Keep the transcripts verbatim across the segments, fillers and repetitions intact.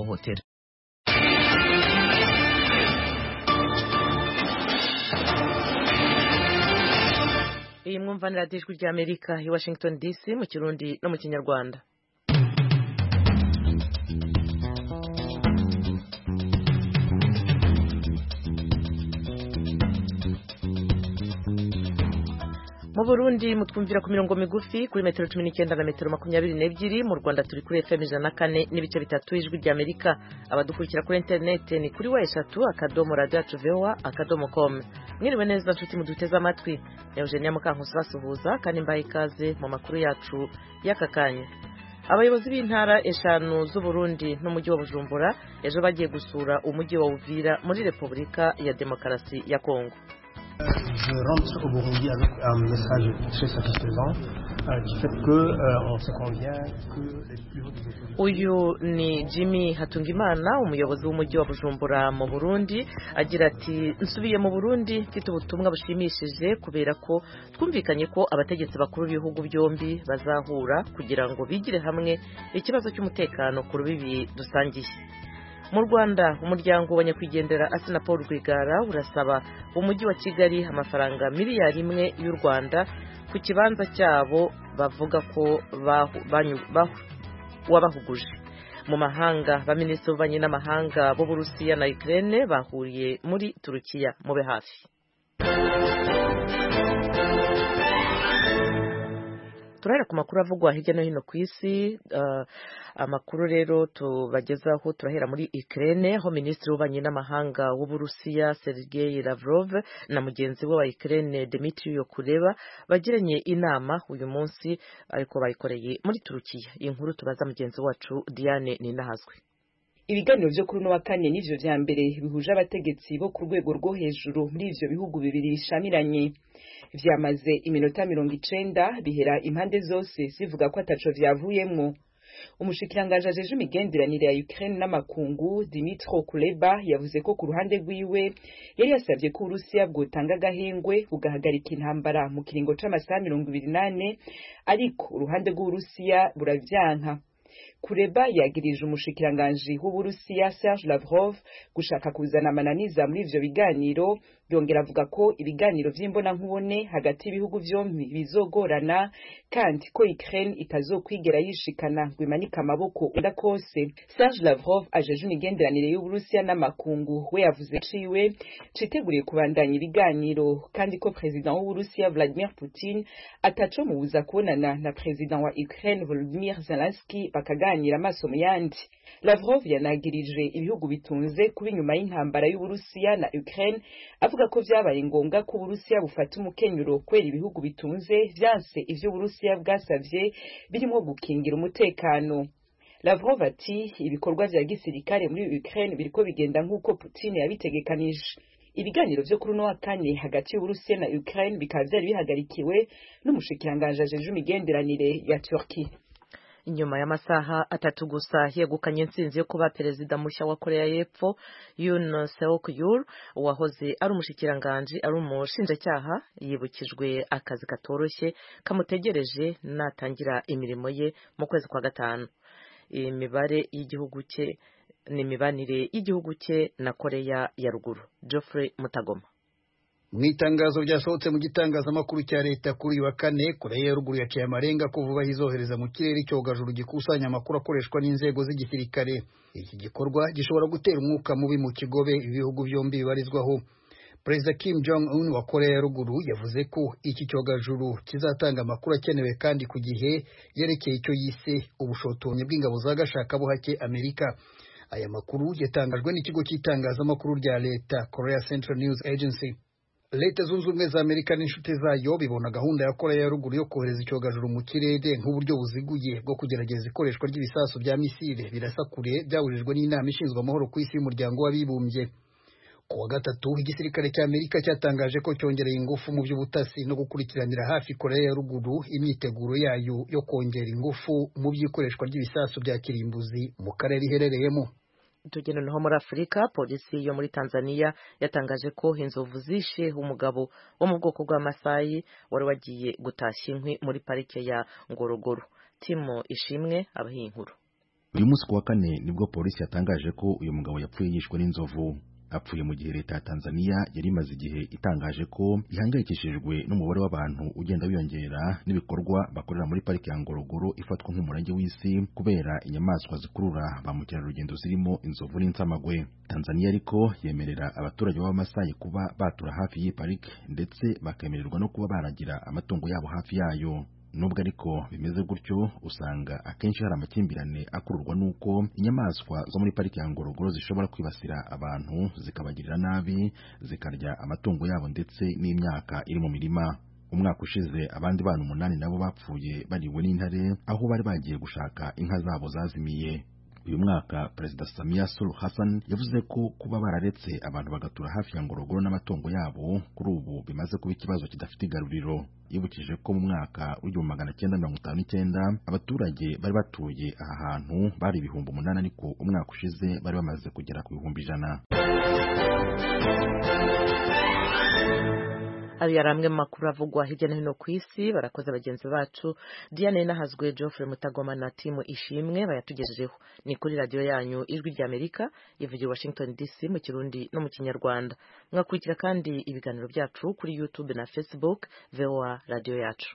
ihohotera. iyi mwumvanira ijwi rya Amerika i Washington D C mu Kirundi no mu Kinyarwanda. mu Burundi mutwumvira ku mirongo migufi kuri metero cumi n'icyenda na metero makumyabiri n'ebyiri, mu Rwanda turi kuri F M ijana na kane n'ibice bitatu ijwi rya Amerika. Abadukurikira kuri internet ni kuri wa eshatu akadomo radio yacu voa akadomo com. Mwiriwe neza nshuti muduteze amatwi, Eugenia Mukankusi basuhuza kandi mbaye ikaze mu makuru yacu y'aka kanya. Abayobozi b'intara eshanu z'u Burundi n'umujyi wa Bujumbura ejo bagiye gusura umujyi wa Uvira muri Repubulika ya Demokarasi ya Kongo. Je rentre au Burundi avec un message très satisfaisant euh, du fait que euh, on se convient que les plus hauts autorités. Uyu ni Jimmy Hatungimana, umuyobozi w'umujyi wa Bujumbura mu Burundi, agira ati nsubiye mu Burundi mfite ubutumwa bushimishije kubera ko twumvikanye ko abategetsi bakuru b'ibihugu byombi bazahura kugira ngo bigire hamwe ikibazo cy'umutekano ku rubibi dusangiye. Mu Rwanda umuryango wa nyakwigendera Asina Paul Rwigara urasaba umujyi wa Kigali amafaranga miliyari imwe y'u Rwanda ku kibanza cyabo bavuga ko wabahuguje. Mu mahanga baminisitiri b'ububanyi n'amahanga b'u Burusiya na Ukraine bahuriye muri Turukiya. Mube hafi. Turahera ku makuru avugwa hirya no hino ku isi. Uh, amakuru rero tubagezaho turahera muri Ukraine, aho minisitiri w'ububanyi n'amahanga w'u Burusiya Sergei Lavrov na mugenzi we wa Ukraine Dmitry Kuleba bagiranye inama uyu munsi, ariko bayikoreye muri Turukiya. Iyi nkuru tubaza mugenzi wacu Diane Ninahazwe. Ibiganiro byo kuri no wa kane n'ivyo vya mbere bihuje abategetsi bo ku rwego rwo hejuru muri ivyo bihugu bibiri bishamiranye. Vyamaze iminota mirongo icenda bihera impande zose zivuga ko ataco vyavuyemwo. Umushikiranganje ajeje imigenderanire ya Ukraine n'amakungu Dmytro Kuleba yavuze ko ku ruhande rwiwe yari yasabye ko Urusiya bwotanga agahengwe bugahagarika intambara mu kiringo c'amasaha mirongo ibiri n'ane, ariko uruhande rw'Urusiya buravyanka. Kuleba yagirije umushikiranganje w'Uburusiya Serge Lavrov gushaka kuzana amananiza muri ivyo biganiro, yongera avuga ko ibiganiro vy'imbona nkubone hagati y'ibihugu vyombi bizogorana kandi ko Ukraine itazokwigera yishikana ngo imanika amaboko unda kose. Serge Lavrov ajeje imigenderanire y'Uburusiya n'amakungu we yavuze ciwe citeguriye kubandanya ibiganiro kandi ko president w'Uburusiya Vladimir Putin ataco mubuza kubonana na president wa Ukraine Volodymyr Zelensky bakaganira amaso mu yandi. Lavrov yanagirije ibihugu bitunze kuba inyuma y'intambara y'Uburusiya na Ukraine, avuga ko vyabaye ngombwa ko Uburusiya bufata umukenyuro kwera ibihugu bitunze vyanse ivyo Uburusiya bwasavye birimo gukingira umutekano. Lavrov ati ibikorwa vya gisirikare muri Ukraine biriko bigenda nk'uko Putin yabitegekanije. Ibiganiro vyo kuri no wa kane hagati y'Uburusiya na Ukraine bikaba vyari bihagarikiwe n'umushikiranganje ajeje imigenderanire ya Turkey. Inyuma y'amasaha atatu gusa yegukanye intsinzi yo kuba perezida mushya wa Korea y'Epfo Yoon Seok Yeol, wahoze ari umushikiranganje ari umushinjacyaha, yibukijwe akazi katoroshye kamutegereje natangira imirimo ye mu kwezi kwa gatanu. Imibare y'igihugu cye ni imibanire y'igihugu cye na Korea ya Ruguru. Geoffrey Mutagoma. Mu itangazo ryasohotse mu gitangazamakuru cya leta kuri wa kane, Korea ya Ruguru yaciye amarenga ko vuba hizohereza mu kirere icyogajuru gikusanya amakuru akoreshwa n'inzego z'igisirikare. Iki gikorwa gishobora gutera umwuka mubi mu kigobe ibihugu byombi bibarizwaho. Perezida Kim Jong Un wa Korea ya Ruguru yavuze ko iki cyogajuru kizatanga amakuru akenewe kandi ku gihe yerekeye icyo yise ubushotonye bw'ingabo za gashakabuhake Amerika. Aya makuru yatangajwe n'ikigo cy'itangazamakuru rya leta Korea Central News Agency. Leta zunze ubumwe za Amerika n'inshuti zayo bibona gahunda ya Korea ya Ruguru yo kohereza icyogajuru mu kirere nk'uburyo buziguye bwo kugerageza ikoreshwa ry'ibisasu bya misile birasa kure byaburijwe n'inama ishinzwe amahoro ku isi y'umuryango w'abibumbye. Ku wa gatatu igisirikare cya Amerika cyatangaje ko cyongereye ingufu mu by'ubutasi no gukurikiranira hafi Korea ya Ruguru imyiteguro yayo yo kongera ingufu mu by'ikoreshwa ry'ibisasu bya kirimbuzi mu karere iherereyemo. Tugenda naho muri Afrika, polisi yo muri Tanzania yatangaje ko inzovu zishe umugabo wo mu bwoko bwa Masai wari wagiye gutashya inkwi muri parike ya Ngorogoro. Timo Ishimwe abahinkuru. uyu munsi ku wa kane nibwo polisi yatangaje ko uyu mugabo yapfuye yishwe n'inzovu. Apfuye mu gihe leta ya Tanzania yari imaze igihe itangaje ko ihangayikishijwe n'umubare w'abantu ugenda wiyongera n'ibikorwa bakorera muri pariki ya Ngorogoro ifatwa nk'umurage w'isi kubera inyamaswa zikurura ba mukerarugendo zirimo inzovu n'insamagwe. Tanzania ariko yemerera abaturage b'Abamasai kuba batura hafi y'iyi pariki ndetse bakemererwa no kuba baragira amatungo yabo hafi yayo. Nubwo ariko bimeze gutyo, usanga akenshi hari amakimbirane akururwa nuko inyamaswa zo muri pariki ya Ngorogoro zishobora kwibasira abantu zikabagirira nabi, zikarya amatungo yabo ndetse n'imyaka iri mu mirima. Umwaka ushize abandi bana umunani nabo bapfuye bariwe n'intare aho bari bagiye gushaka inka zabo zazimiye. Uyu mwaka Perezida Samia Suluhu Hassan yavuze ko kuba bararetse abantu bagatura hafi ya Ngorogoro n'amatongo yabo kuri ubu bimaze kuba ikibazo kidafite igaruriro. Yibukije ko mu mwaka w'igihumbi magana cyenda mirongo itanu n'icyenda abaturage bari batuye aha hantu bari ibihumbi umunani, ariko umwaka ushize bari bamaze kugera ku bihumbi ijana. Ari yaramwe makuru avugwa hirya no hino ku isi. Barakoze bagenzi bacu Diane Nahazwe, Geoffrey Mutagoma na timu Ishimwe bayatugejejeho. Ni kuri radio yanyu Ijwi rya Amerika ivugira Washington D C mu Kirundi no mu Kinyarwanda. Mwakurikira kandi ibiganiro byacu kuri YouTube na Facebook V O A radio yacu.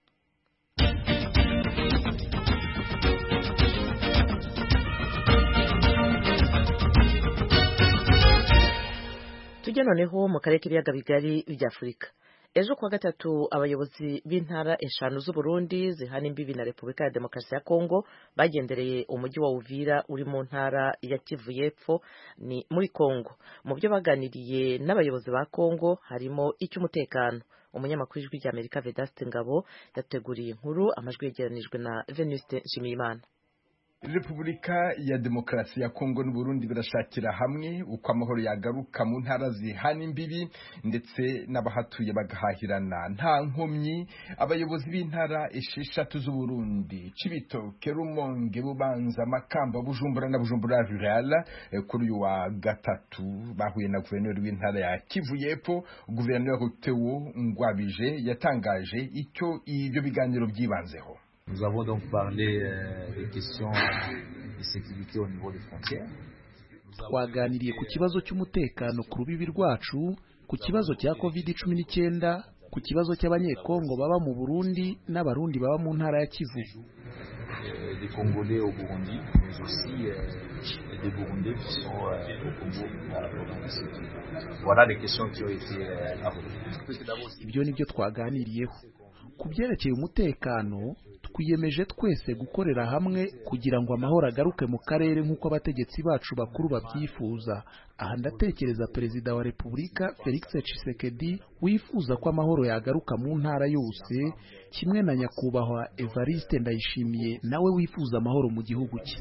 Tujya noneho mu karere k'ibiyaga bigari bya Afurika. Ejo kuwa gatatu abayobozi b'intara eshanu z'u Burundi zihana imbibi na Repubulika ya Demokarasi ya Kongo bagendereye umujyi wa Uvira uri mu ntara ya Kivu y'Epfo ni muri Kongo. Mu byo baganiriye n'abayobozi ba Kongo harimo icy'umutekano. Umunyamakuru w'Ijwi rya Amerika Vedaste Ngabo yateguriye inkuru, amajwi yegeranijwe na Venuste Nshimiyimana. Repubulika ya Demokarasi ya Kongo n'u Burundi birashakira hamwe uko amahoro yagaruka mu ntara zihana imbibi ndetse n'abahatuye bagahahirana nta nkomyi. Abayobozi b'intara esheshatu z'u Burundi Cibitoke, Rumonge, Bubanza, Makamba, Bujumbura na Bujumbura Rural kuri uyu wa gatatu bahuye na guverineri w'intara ya Kivu y'Epfo. Guverineri Theo Ngwabije yatangaje icyo ibyo biganiro byibanzeho. Nous avons donc parlé euh, des questions de sécurité au niveau des frontières. Twaganiriye ku kibazo cy'umutekano ku rubibi rwacu, ku kibazo cya covid cumi n'icyenda, ku kibazo cy'abanyekongo baba mu Burundi n'abarundi baba mu ntara ya Kivu. Euh, des Congolais au Burundi, mais aussi euh, des Burundais qui sont euh, au Congo à la province. Voilà les questions qui ont été euh, abordées. Ibyo nibyo twaganiriyeho. Ku byerekeye umutekano, twiyemeje twese gukorera hamwe kugira ngo amahoro agaruke mu karere nk'uko abategetsi bacu bakuru babyifuza. Aha ndatekereza Perezida wa Repubulika Felix Tshisekedi wifuza ko amahoro yagaruka mu ntara yose, kimwe na Nyakubahwa Evariste Ndayishimiye nawe wifuza amahoro mu gihugu cye.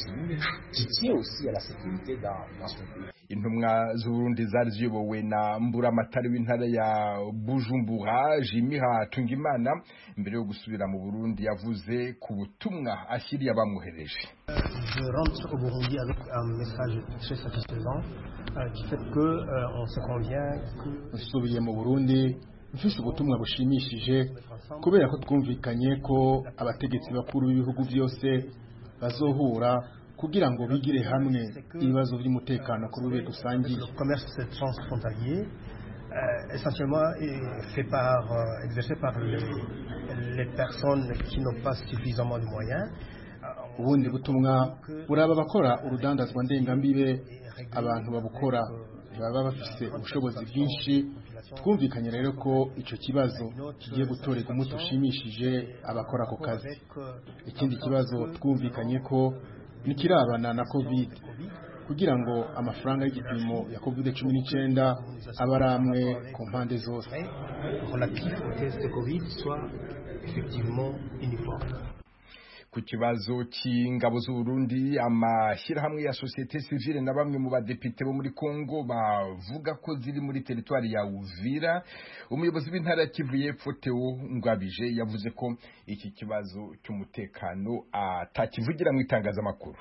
Intumwa z'Uburundi zari ziyobowe na Mburamatari w'intara ya Bujumbura Jimmy Hatungimana mbere yo gusubira mu Burundi yavuze ku butumwa ashyiriye abamuhereje. Je rentre au Burundi avec un message très satisfaisant euh, qui fait que euh, on se convient que usubiye mu Burundi mfise ubutumwa bushimishije kubera ko twumvikanye ko abategetsi bakuru b'ibihugu byose bazohura kugira ngo bigire hamwe ibibazo by'umutekano ku rwego rusangiye. Le commerce transfrontalier euh, essentiellement est fait par euh, exercé par les, les personnes qui n'ont pas suffisamment de moyens. Ubundi butumwa buraba bakora urudandazwa ndengambibe, abantu babukora baba bafise ubushobozi bwinshi. Twumvikanye rero ko ico kibazo kigiye gutoreka umuti ushimishije abakora ako kazi. Ikindi kibazo twumvikanye ko nikirabana na covid kugira ngo amafaranga y'igipimo ya covid cumi n'icyenda abaramwe ku mpande zose. Relatif au test de Covid soit effectivement uniforme. Ku kibazo cy'ingabo z'u Burundi, amashyirahamwe ya societe civile na bamwe mu badepite bo muri Kongo bavuga ko ziri muri teritwari ya Uvira. Umuyobozi w'intara ya Kivu y'Epfo Theo Ngwabije yavuze ko iki kibazo cy'umutekano atakivugira mu itangazamakuru.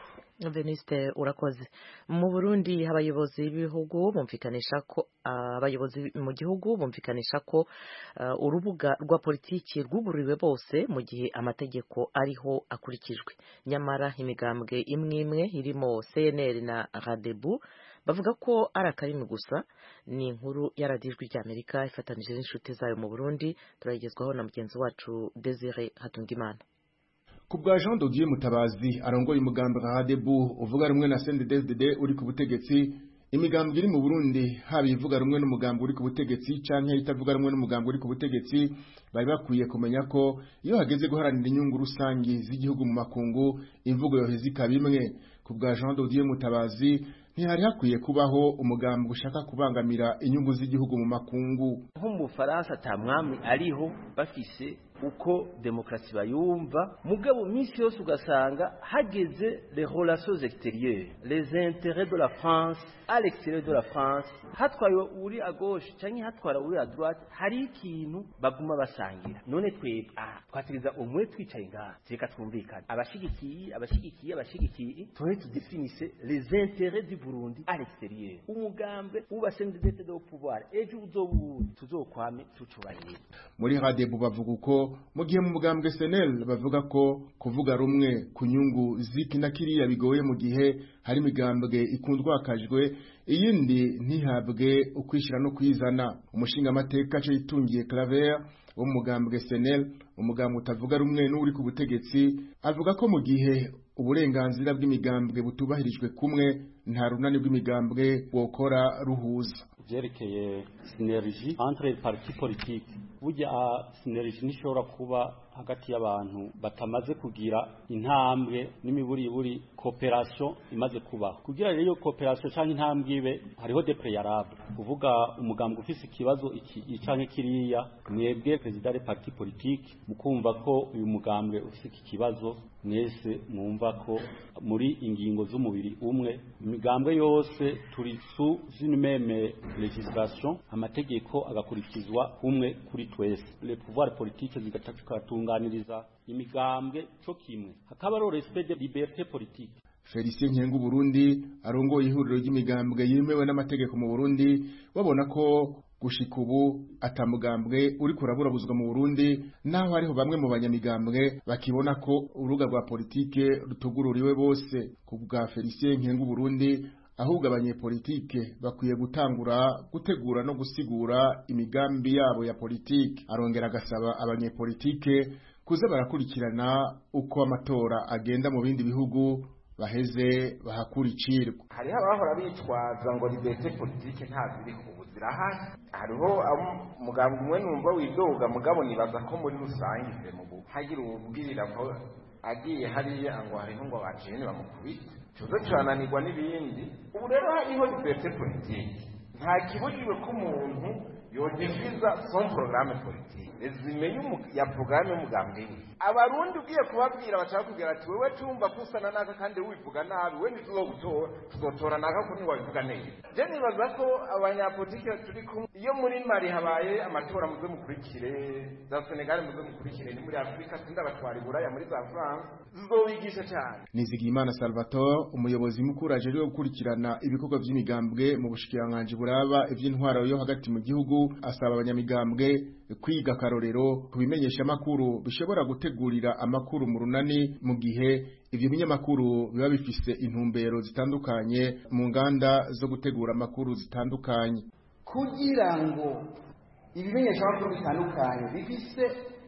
Veniste urakoze. Mu Burundi abayobozi b'ibihugu bumvikanisha ko abayobozi mu gihugu bumvikanisha ko uh, urubuga rwa politiki rwugururiwe bose mu gihe amategeko ariho akurikijwe. Nyamara imigambwe imwe imwe irimo C N L na Radebu bavuga ko ari akarimi gusa. Ni inkuru yaradijwe ry'Amerika ifatanije n'inshuti zayo mu Burundi, turayigezwaho na mugenzi wacu Desire Hatungimana. Kubwa Jean Dodier Mutabazi arongoye umugambi wa Radebu uvuga rumwe na C N D D F D D uri ku butegetsi, imigambwe iri mu Burundi haba ivuga rumwe n'umugambi uri ku butegetsi canke itavuga rumwe n'umugambi uri ku butegetsi, bari bakwiye kumenya ko iyo hageze guharanira inyungu rusangi z'igihugu mu makungu imvugo yoheza ikabimwe. Kubwa Jean Dodier Mutabazi ntihari hakwiye kubaho umugambi ushaka kubangamira inyungu z'igihugu mu makungu. Nko mu Faransa ta mwami ariho bafise uko demokrasi bayumva, mugabo minsi yose ugasanga hageze les relations extérieures, les intérêts de la France à l'extérieur de la France, hatwaye uri à gauche canke hatwara uri à droite, hari ikintu baguma basangira. None twebwe ah twategeza umwe twicaye ngaha reka twumvikana abashigikiye abashigikiye abashigikiye tuhe tudefinisse les intérêts du Burundi à l'extérieur. Umugambe ubasendete do pouvoir ejo uzobu tuzokwame tucubanye. Muri Radebu bavuga uko mu gihe mu mugambwe C N L bavuga ko kuvuga rumwe ku nyungu ziki na kiriya bigoye mu gihe hari imigambwe ikundwakajwe iyindi ntihabwe ukwishira no kwizana. Umushinga amateka cyo yitungiye Claver wo mugambwe C N L, umugambwe utavuga rumwe n'uri ku butegetsi, avuga ko mu gihe uburenganzira bw'imigambwe butubahirijwe kumwe nta runani rw'imigambwe wokora ruhuza. Vyerekeye synergie entre les partis politiques, burya synergie nishobora kuba hagati y'abantu batamaze kugira intambwe n'imiburiburi cooperation imaze kuba. Kugira rero cooperation canke intambwe ibe hariho des préalables. Kuvuga umugambwe ufise ikibazo iki canke kiriya, mwebwe president des partis politiques mukumva ko uyu mugambwe ufise ikibazo, mwese mwumva ko muri ingingo z'umubiri umwe, imigambwe yose turi su zine meme legislation, amategeko agakurikizwa umwe kuri twese. Le pouvoir politique zigatatunganiriza imigambwe cyo kimwe, hakaba ro respect de liberté politique. Felicien Nkengu Burundi arongoye ihuriro ry'imigambwe yemewe n'amategeko mu Burundi, babona ko gushika ubu atamugambwe uri kuraburabuzwa mu Burundi, naho hariho bamwe mu banyamigambwe bakibona ko uruga rwa politike rutugururiwe bose. Kubwa Felicien Nkengu Burundi, ahubwo abanyepolitike bakwiye gutangura gutegura no gusigura imigambi yabo ya politike. Arongera agasaba abanyepolitike kuza barakurikirana uko amatora agenda mu bindi bihugu baheze bahakurikirwa. Hariho abahora bitwaza ngo liberté politique nta ziri ku zirahari, hariho umugambi umwe numva widoga, mugabo nibaza ko muri rusange mu hagira ubwirira ko agiye hariya ngo hariho ngo bacene bamukubita tuzo cyananirwa n'ibindi. Ubu rero hariho liberté politique, nta kibujijwe ko umuntu yodefiza son programme politique, resume ya programme y'umugambi. Abarundi ugiye kubabwira bashaka kugira ati wewe tumva kusana naka kandi wivuga nabi, we ntizogutora tuzotora naka ko ntiwabivuga neza. Je nibaza ko abanyapolitike turi kumwe, iyo muri Mali habaye amatora muze mukurikire, za Senegal muze mukurikire, ni muri Afrika sinda batwara Buraya muri za France zizobigisha cyane. Nizigimana Salvatore umuyobozi mukuru aje ryo gukurikirana ibikorwa by'imigambwe mu bushikiranganje buraba ivy'intwaro yo hagati mu gihugu, asaba abanyamigambwe kwiga karorero kubimenyesha makuru bishobora gutegurira amakuru mu runani, mu gihe ivyo binyamakuru biba bifise intumbero zitandukanye mu nganda zo gutegura amakuru zitandukanye. Kugira ngo ibimenyesha makuru bitandukanye bifise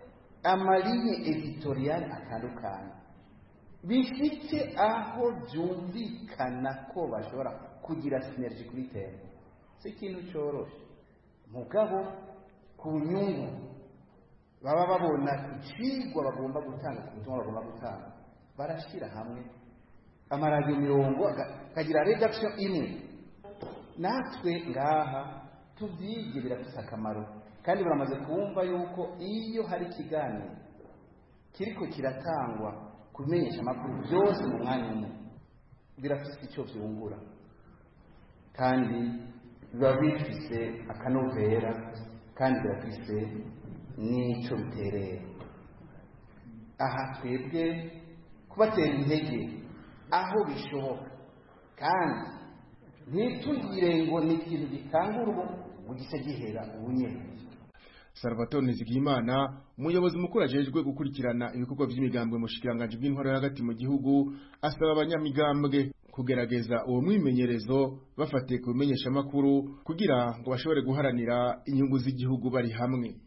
amaline editorial atandukanye, bifite aho byumvikana ko bashobora kugira synergie kuri terre, si ikintu cyoroshe. Mugabo ku nyungu baba babona icigwa bagomba gutanga, ku butumwa bagomba gutanga, barashira hamwe amaradiyo mirongo akagira redaction imwe. Natwe ngaha tubyige birafise akamaro, kandi baramaze kumva yuko iyo hari ikiganiro kiriko kiratangwa kumenyesha amakuru byose mu mwanya umwe birafise icyo vyungura, kandi biba bifise akanovera, kandi birafise n'ico biterera. Aha twebwe kubatera intege aho bishoboka kandi ntitugire ngo ni ikintu gikangura ubu mu gice gihera ubunyene. Salvatore Nizigiyimana umuyobozi mukuru ajejwe gukurikirana ibikorwa by'imigambwe mu shikiranganje bw'intwaro hagati mu gihugu asaba abanyamigambwe kugerageza uwo mwimenyerezo bafatiye ku bimenyesha makuru kugira ngo bashobore guharanira inyungu z'igihugu bari hamwe.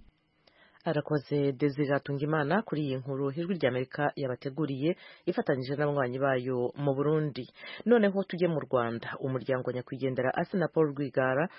Arakoze Desire Tungimana kuri iyi nkuru Ijwi ry'Amerika yabateguriye ifatanyije n'abanywanyi bayo mu Burundi. Noneho tujye mu Rwanda, umuryango nyakwigendera Asina Paul Rwigara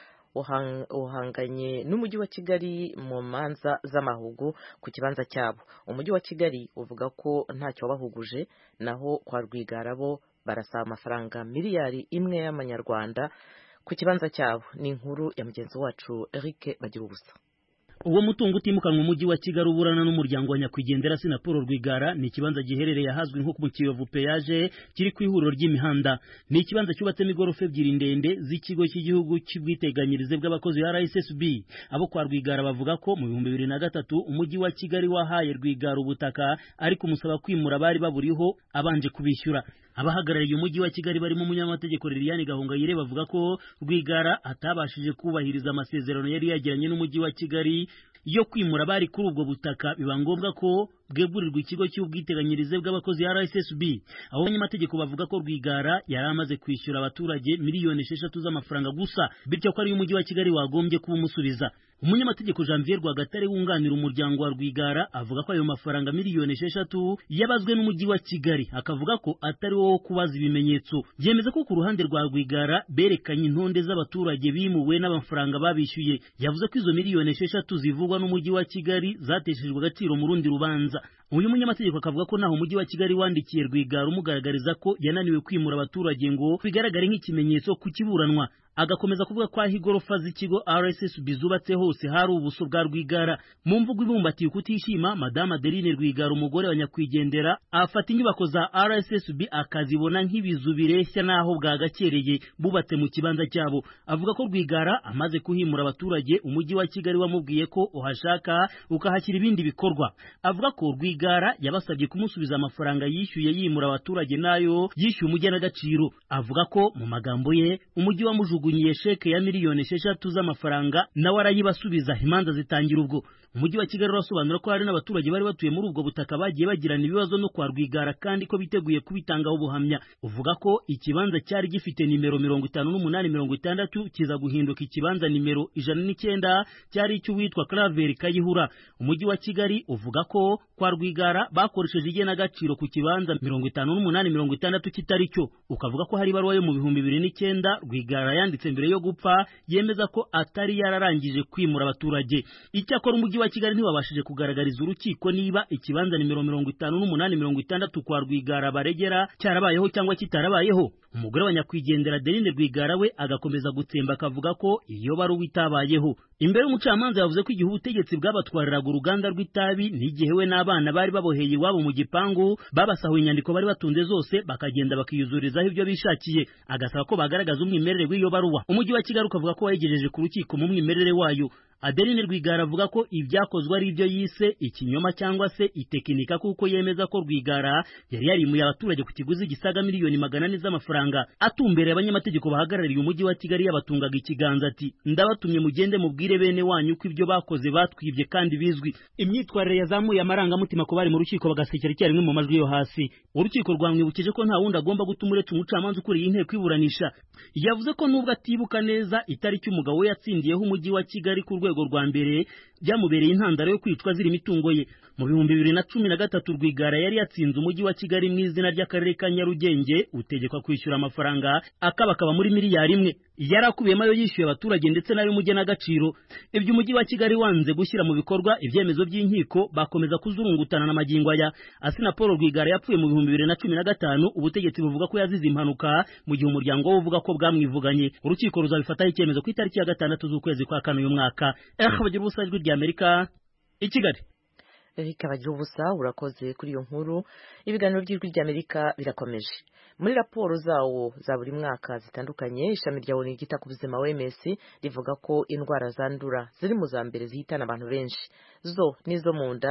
uhanganye n'umujyi wa Kigali mu manza z'amahugu ku kibanza cyabo. Umujyi wa Kigali uvuga ko ntacyo wabahuguje, naho kwa Rwigara bo barasaba amafaranga miliyari imwe y'amanyarwanda ku kibanza cyabo. Ni inkuru ya mugenzi wacu Eric Bagirubusa. Uwo mutungo utimukanwa mu mujyi wa Kigali uburana n'umuryango wa nyakwigendera Asina Paul Rwigara ni ikibanza giherereye ahazwi nko mu Kiyovu Peage kiri ku ihuriro ry'imihanda. Ni ikibanza cyubatsemo igorofa ebyiri ndende z'ikigo cy'igihugu cy'ubwiteganyirize bw'abakozi R S S B. Abo kwa Rwigara bavuga ko mu bihumbi bibiri na gatatu umujyi wa Kigali wahaye Rwigara ubutaka ariko umusaba kwimura bari baburiho abanje kubishyura. Abahagarariye umujyi wa Kigali barimo umunyamategeko Liliane Gahongayire bavuga ko Rwigara atabashije kubahiriza amasezerano yari yagiranye n'umujyi wa Kigali yo kwimura bari kuri ubwo butaka, biba ngombwa ko bwegurirwa ikigo cy'ubwiteganyirize bw'abakozi R S S B. Abo banyamategeko bavuga ko Rwigara yari amaze kwishyura abaturage miliyoni esheshatu z'amafaranga gusa, bityo ko ari umujyi wa Kigali wagombye kubumusubiza. Umunyamategeko Janvier Rwagatare wunganira umuryango wa Rwigara avuga ko ayo mafaranga miliyoni esheshatu yabazwe n'umujyi wa Kigali, akavuga ko atari wo kubaza ibimenyetso. Yemeza ko ku ruhande rwa Rwigara berekanye intonde z'abaturage bimuwe n'amafaranga babishyuye. Yavuze ko izo miliyoni esheshatu zivugwa n'umujyi wa Kigali zateshejwe agaciro mu rundi rubanza. Uyu munyamategeko akavuga ko naho umujyi wa Kigali wandikiye Rwigara umugaragariza ko yananiwe kwimura abaturage ngo bigaragare nk'ikimenyetso ku kiburanwa. Agakomeza kuvuga ko aho igorofa z'ikigo R S S B zubatse hose hari ubuso bwa Rwigara. Mu mvugo ibumbatiye ukutishima, Madame Adeline Rwigara umugore wa nyakwigendera afata inyubako za R S S B akazibona nk'ibizu bireshya naho bwagakereye bubatse mu kibanza cyabo. Avuga ko Rwigara amaze kuhimura abaturage umujyi wa Kigali wamubwiye ko uhashaka ukahashyira ibindi bikorwa. Avuga ko Rwigara yabasabye kumusubiza amafaranga yishyuye yimura abaturage nayo yishyuye umugenagaciro. Avuga ko mu magambo ye umujyi wa mujugu nyiye sheke ya miliyoni esheshatu z'amafaranga nawe arayibasubiza, imanza zitangira ubwo. Umujyi wa Kigali urasobanura ko hari n'abaturage bari batuye muri ubwo butaka bagiye bagirana ibibazo no kwa Rwigara kandi ko biteguye kubitangaho ubuhamya. Uvuga ko ikibanza cyari gifite nimero mirongo itanu n'umunani mirongo itandatu kiza guhinduka ikibanza nimero ijana n'icyenda cyari icy'uwitwa Claver Kayihura. Umujyi wa Kigali uvuga ko kwa Rwigara bakoresheje igenagaciro ku kibanza mirongo itanu n'umunani mirongo itandatu kitari cyo. Ukavuga ko hari ibaruwa yo mu bihumbi bibiri n'icyenda Rwigara yanditse mbere yo gupfa yemeza ko atari yararangije kwimura abaturage. Icyakora umujyi wa Kigali ntiwabashije kugaragariza urukiko niba ikibanza nimero mirongo itanu n'umunani mirongo itandatu kwa Rwigara baregera cyarabayeho cyangwa kitarabayeho. Umugore wa nyakwigendera Adeline Rwigara we agakomeza gutsemba akavuga ko iyo baruwa itabayeho. Imbere y'umucamanza yavuze ko igihe ubutegetsi bwabatwariraga uruganda rw'itabi n'igihe we n'abana bari baboheye iwabo mu gipangu babasahuye inyandiko bari batunze zose bakagenda bakiyuzurizaho ibyo bishakiye. Agasaba ko bagaragaza umwimerere w'iyo baruwa. Umujyi wa Kigali ukavuga ko wayigejeje ku rukiko mu mwimerere wayo. Adeline Rwigara avuga ko ibyakozwe ari ibyo yise ikinyoma cyangwa se itekinika, kuko yemeza ko Rwigara yari yarimuye abaturage ku kiguzi gisaga miliyoni magana ane z'amafaranga. Atumbereye abanyamategeko bahagarariye umujyi wa Kigali yabatungaga ikiganza ati ndabatumye mugende mubwire bene wanyu ko ibyo bakoze batwibye kandi bizwi. Imyitwarire yazamuye amarangamutima ko bari mu rukiko bagasekera icyarimwe mu majwi yo hasi. Urukiko rwamwibukije ko nta wundi agomba gutuma uretse umucamanza ukuriye inteko iburanisha. Yavuze ko nubwo atibuka neza itariki umugabo we yatsindiyeho umujyi wa Kigali ku rwego rwa mbere byamubereye intandaro yo kwicwa ziri imitungo ye. Mu bihumbi bibiri na cumi na gatatu Rwigara yari yatsinze umujyi wa Kigali mu izina ry'akarere ka Nyarugenge utegekwa kwishyura amafaranga akabakaba muri miliyari imwe. Yari akubiyemo ayo yishyuye abaturage ndetse n'ayo umugenagaciro. Ibyo umujyi wa Kigali wanze gushyira mu bikorwa ibyemezo by'inkiko bakomeza kuzurungutana na magingo aya. Asina Paul Rwigara yapfuye mu bihumbi bibiri na cumi na gatanu, ubutegetsi buvuga ko yazize impanuka mu gihe umuryango we uvuga ko bwamwivuganye. Urukiko ruzabifataho icyemezo ku itariki ya gatandatu z'ukwezi kwa kane uyu mwaka. Eh bagira ubusa ijwi rya Amerika i Kigali. Eric bagira ubusa urakoze kuri iyo nkuru. Ibiganiro by'ijwi rya Amerika birakomeje. Muri raporo zawo za buri mwaka zitandukanye ishami rya ONU ryita ku buzima O M S rivuga ko indwara zandura ziri mu za mbere zihitana abantu benshi. Zo nizo mu nda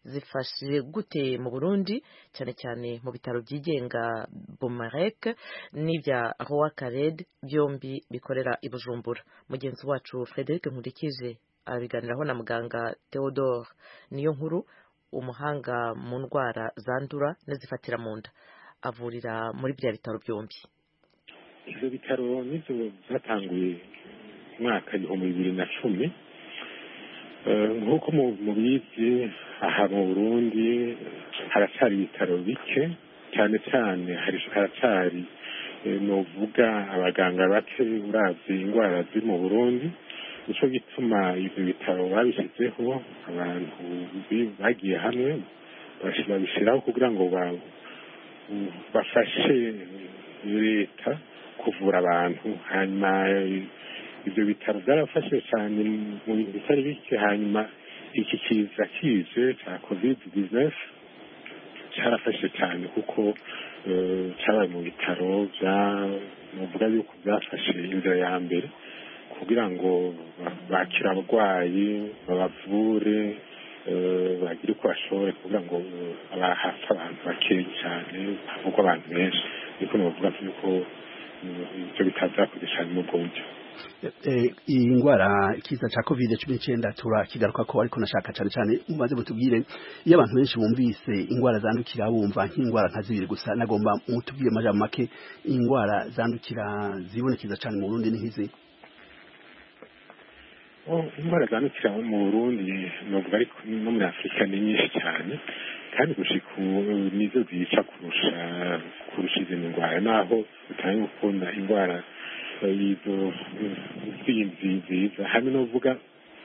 zifashe gute mu Burundi cyane cyane mu bitaro byigenga Bomarek n'ibya Roi Khaled byombi bikorera i Bujumbura. Mugenzi wacu Frederic Nkurikije abiganiraho na muganga Theodore niyo nkuru umuhanga mu ndwara zandura n'izifatira mu nda avurira muri bya bitaro byombi. Ibyo bitaro nizo zatanguye mwaka ibihumbi bibiri na cumi nk'uko mubizi aha mu Burundi haracyari ibitaro bike cyane cyane haracyari novuga abaganga bake uravye indwara ziri mu Burundi nico gituma ibyo bitaro babishyizeho abantu bagiye hamwe babishyiraho kugira ngo bafashe leta kuvura abantu. Hanyuma ibyo bitaro byarafashe cyane mu bintu bitari bike. Hanyuma iki kiza kije cya covid dix-neuf cyarafashe cyane kuko cyabaye mu bitaro novuga yuko byafashe inzira ya mbere kugira ngo bakire abarwayi babavure bagire uko bashobore kugira ngo abahapfa abantu bakeya cyane ahubwo abantu benshi niko novuga yuko ibyo bitazakoze cyane mu bwonjo. iyi ndwara ikiza cya covid cumi n'icyenda turakigaruka ko ariko nashaka cyane cyane mumaze mutubwire iyo abantu benshi bumvise indwara zandukira bumva nk'indwara nka zibiri gusa nagomba mutubwire amajambo make indwara zandukira zibonekeza cyane mu Burundi n'ihizi. indwara zandukira mu Burundi novuga ariko no muri Afurika ni nyinshi cyane kandi gushika nizo zica kurusha kurusha izindi ndwara naho utari gukunda indwara izo zindi nziza hamwe novuga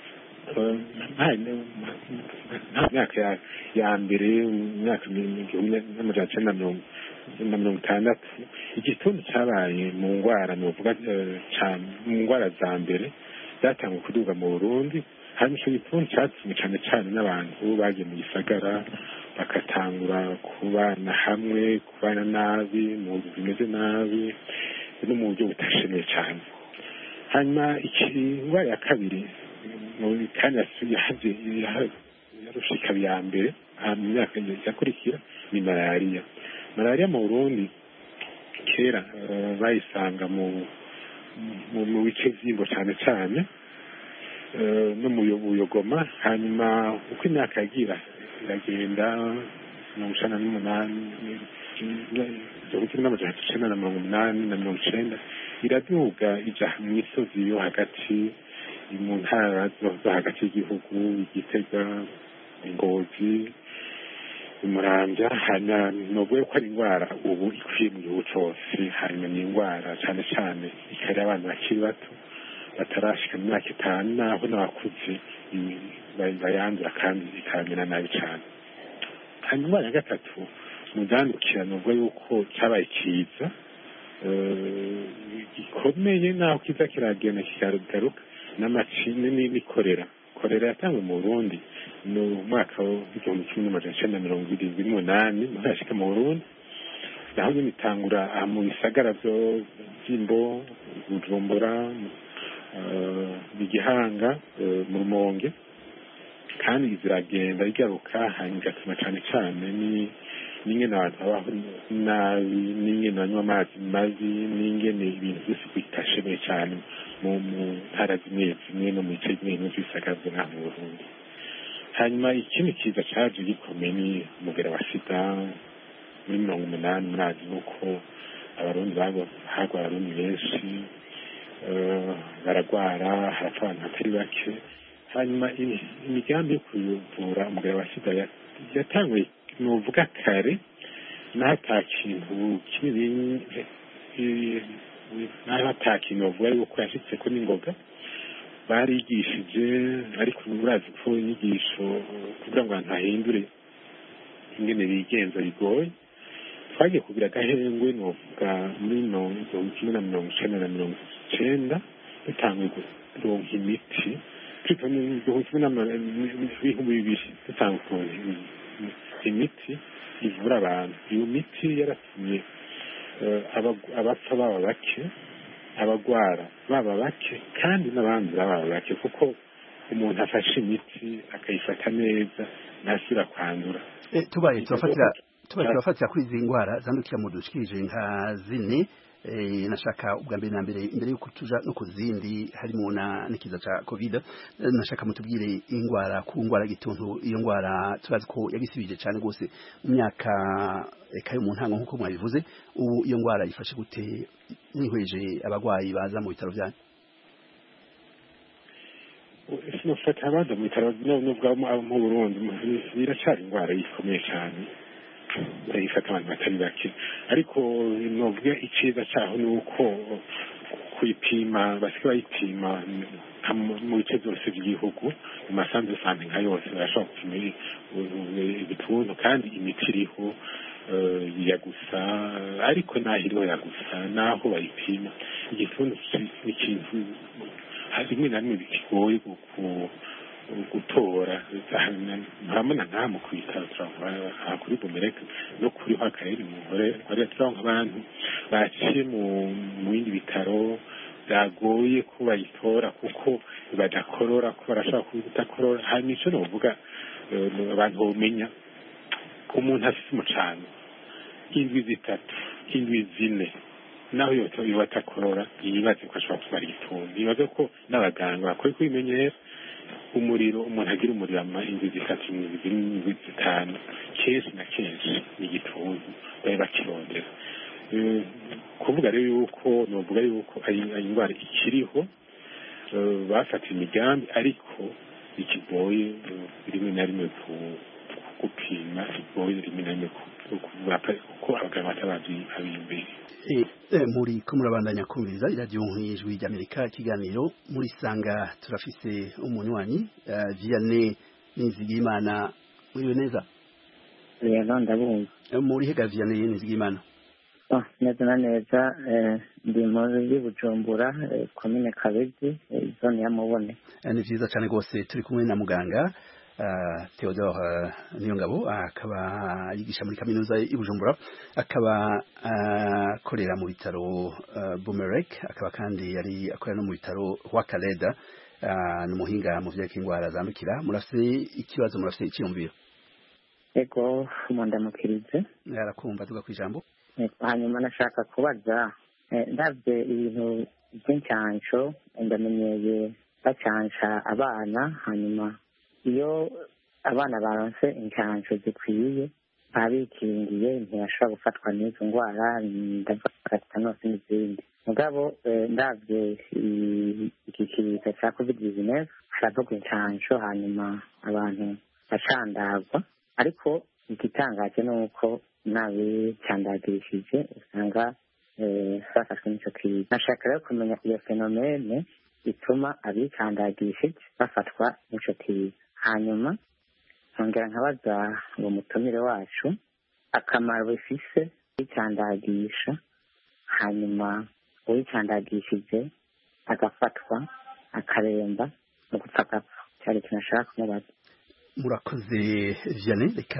nta myaka ya mbere myaka n'amajana cyenda na mirongo itandatu igituntu cyabaye mu ndwara novuga cyane mu ndwara za mbere zatangwa kuduga mu Burundi. hanyuma icyo gituntu cyatumye cyane cyane n'abantu bagiye mu gisagara bakatangura kubana hamwe kubana nabi mu buryo bimeze nabi no mu buryo butashemeye cyane. hanyuma indwara ya kabiri kandi yahaje yarushika ya mbere mu myaka yakurikira ni malariya. malariya mu Burundi kera bayisanga mu mu bice by'ingo cyane cyane no mu Buyogoma. hanyuma uko imyaka yagira iragenda mirongo icyenda n'umunani n'amajana icyenda na mirongo umunani na mirongo icyenda iraduga ija mu misozi yo hagati mu ntara zo hagati y'igihugu Igitega Ngozi Muramvya. hanyuma novuga ko ari indwara ubu ikwiye mu gihugu cyose. hanyuma ni indwara cyane cyane ikari abana bakiri bato batarashika mu myaka itanu naho n'abakuze bayandura kandi ikamera nabi cyane. hanyuma indwara ya gatatu mu byandukira novuga yuko cyabaye kiza gikomeye naho kiza kiragenda kikarugaruka n'amacine n'ikorera. korera yatangwa mu Burundi no mwaka w'igihumbi kimwe n'amajana icyenda na mirongo irindwi n'umunani ntashika mu Burundi naho nyine itangura mu bisagara byo by'Imbo Bujumbura Igihanga mu Rumonge kandi ziragenda igaruka hanyuma igatuma cyane cyane ni n'ingene abantu babaho nabi n'ingene banywa amazi mabi n'ingene ibintu byose bitashemeye cyane mu ntara zimwe zimwe no mu bice bimwe by'ibisagara byo mu Burundi. hanyuma ikindi kiza cyaje gikomeye ni umugera wa sida muri mirongo umunani murazi nuko abarundi hagwa abarundi benshi baragwara harapfa abantu batari bake. hanyuma imigambi yo kuvura umugera wa sida yatanguye nuvuga kare naho ata kintu kinini naho ata kintu bavuga yuko yashitse ko n'ingoga barigishije ariko urazi ko inyigisho kugira ngo abantu bahindure ingene bigenza bigoye. twagiye kugira agahengwe novuga muri mirongo kimwe na mirongo icenda na mirongo icenda dutanguye kuronka imiti ibihumbi bibiri dutanga imiti ivura abantu. iyo miti yaratumye abapfa baba bake abagwara baba bake kandi n'abandura baba bake kuko umuntu afashe imiti akayifata neza ntasubira kwandura tubaye turafatira tubaye turafatira kuri izi ndwara zandukira mu dushikirije nka zine nashaka ubwa mbere na mbere imbere yuko tuja no kuzindi harimo na nikiza ca covid nashaka mutubwire ingwara ku ngwara gituntu iyo ngwara turazi ko yagisibije cyane gose mu myaka ekayo mu ntango nkuko mwabivuze ubu iyo ngwara yifashe gute mwihweje abagwayi baza mu bitaro byanyu sinofata abandi mu bitaro n'ubwo mu Burundi biracari ingwara ikomeye cyane bayifata abantu batari bake ariko novuga iciza cyaho ni uko kuyipima basigaye bayipima mu bice byose by'igihugu mu masanzu sante nka yose barashobora gupima igituntu kandi imiti iriho yagusa ariko naho iriho yagusa naho bayipima igituntu ni ikintu rimwe na rimwe bikigoye gutora murabona nta mu kwitaba turavuga kuri bumereka no kuri ho akarere umugore twari turonka abantu baciye mu bindi bitaro byagoye ko bayitora kuko badakorora ko barashaka kudakorora hanyuma icyo novuga abantu bamenya umuntu afite umucano indwi zitatu indwi zine naho yoba atakorora yibaze ko ashobora kuba ari igituntu yibaze ko n'abaganga bakwiye kubimenyera umuriro umuntu agira umuriro inzu zitatu indwi zitanu kenshi na kenshi ni igituntu bari bakirondera kuvuga rero yuko novuga yuko indwara ikiriho bafata imigambi ariko ikigoye rimwe na rimwe gupima ikigoye rimwe na rimwe kuko abaganga batabazi abimbere muri ko murabandanya kumviriza iradiyo nk'ijwi ry'Amerika ikiganiro muri sanga turafise umunywanyi Vianney Nizigimana muriwe neza yego ndabumva muri hega Vianney Nizigimana ah neza na neza ndi muri Bujumbura komine Kabezi zone ya Mubone ni vyiza cyane gose turi kumwe na muganga Theodore Niyongabo akaba yigisha muri kaminuza y'Ibujumbura akaba akorera mu bitaro Bumerek akaba kandi yari akorera no mu bitaro Wakaleda n'umuhinga mu vyeka ingwara zandukira murafise ikibazo murafise icyumviro ego mundamukirize yarakumva tuga kwijambo hanyuma nashaka kubaza ndavye ibintu by'incansho ndamenyeye bacansha abana hanyuma iyo abana baronse incansho zikwiye abikingiye ntiyashobora gufatwa n'izo ndwara ndavuga tetanus n'izindi mugabo ndavye iki kiza cya covid nineteen haravuga incansho hanyuma abantu bacandagwa ariko igitangaje ni uko n'abicandagishije usanga bafashwe n'ico kiza nashaka rero kumenya iyo fenomene ituma abicandagishije bafatwa n'ico kiza hanyuma nkongera nkabaza ngo mutumire wacu akamaro bifise wicandagisha hanyuma uwicandagishije agafatwa akaremba no gupfa agapfa cyari ikintu nashaka kumubaza murakoze Vianney reka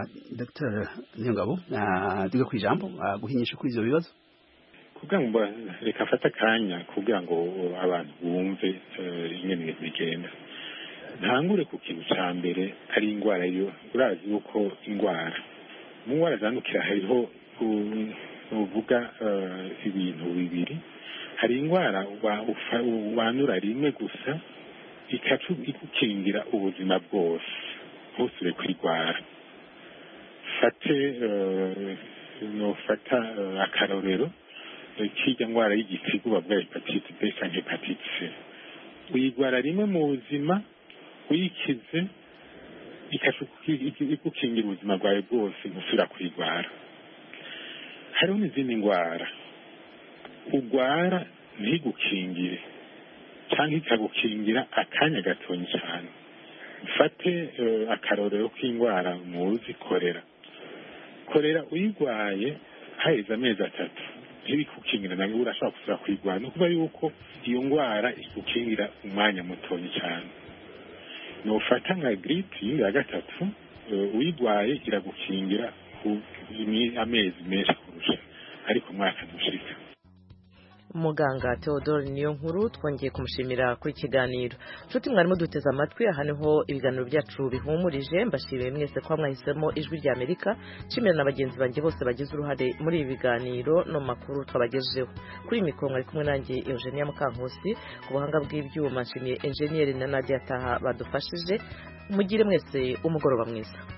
Dr Niyongabo duga ku ijambo guhinyisha kuri ivyo bibazo kugira ngo reka afate akanya kugira ngo abantu bumve ingene bigenda ntangure ku kintu cya mbere ari indwara yo urazi yuko indwara mu ndwara zandukira hariho uvuga ibintu bibiri hari indwara wanura rimwe gusa ikacu igukingira ubuzima bwose ntusubire kwirwara fate nofata akarorero k'irya ndwara y'igitigu bavuga hepatite B cyangwa hepatite C uyirwara rimwe mu buzima wikize igukingira ubuzima bwawe bwose ntusubira kwirwara hariho n'izindi ndwara urwara ntigukingire cyangwa ikagukingira akanya gatonya cyane mfate akarorero k'indwara muzi korera korera uyirwaye haheze amezi atatu ntibikukingira nabwo urashobora gusubira kwirwara ni ukuvuga yuko iyo ndwara igukingira umwanya mutonya cyane nufata nka gripe yindi ya gatatu uyirwaye iragukingira amezi menshi kurusha ariko umwaka ntushika muganga Theodore Niyonkuru twongeye kumushimira kuri kiganiro. Nshuti mwari muduteze amatwi, aha niho ibiganiro byacu bihumurije. Mbashimiye mwese ko mwahisemo ijwi rya Amerika. Nshimira na bagenzi banjye bose bagize uruhare muri ibi biganiro no makuru twabagejejeho. Kuri mikoro mwari kumwe nanjye Eugenia Mukankusi, ku buhanga bw'ibyuma nshimiye engineer na Nadia Taha badufashije. Mugire mwese umugoroba mwiza.